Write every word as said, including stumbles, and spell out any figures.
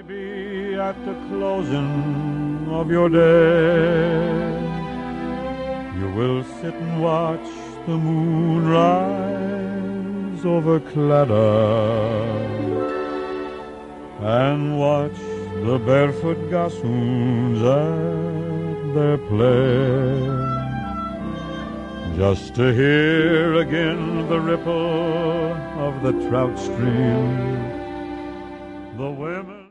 Maybe at the closing of your day, you will sit and watch the moon rise over Cladda and watch the barefoot gossoons at their play, just to hear again the ripple of the trout stream, the women